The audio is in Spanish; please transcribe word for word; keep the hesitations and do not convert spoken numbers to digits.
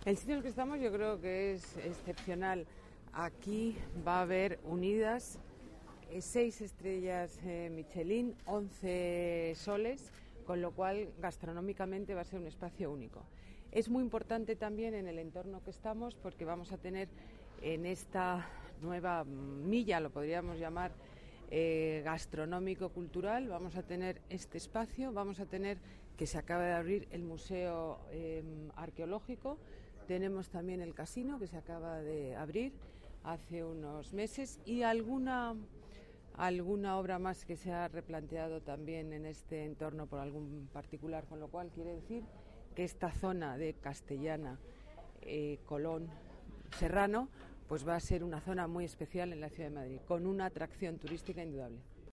El sitio en el que estamos yo creo que es excepcional. Aquí va a haber unidas eh, seis estrellas eh, Michelin, once soles, con lo cual gastronómicamente va a ser un espacio único. Es muy importante también en el entorno que estamos porque vamos a tener en esta nueva milla, lo podríamos llamar, eh, gastronómico-cultural, vamos a tener este espacio, vamos a tener que se acaba de abrir el Museo eh, Arqueológico, tenemos también el casino que se acaba de abrir hace unos meses y alguna... alguna obra más que se ha replanteado también en este entorno por algún particular, con lo cual quiere decir que esta zona de Castellana, eh, Colón, Serrano, pues va a ser una zona muy especial en la ciudad de Madrid, con una atracción turística indudable.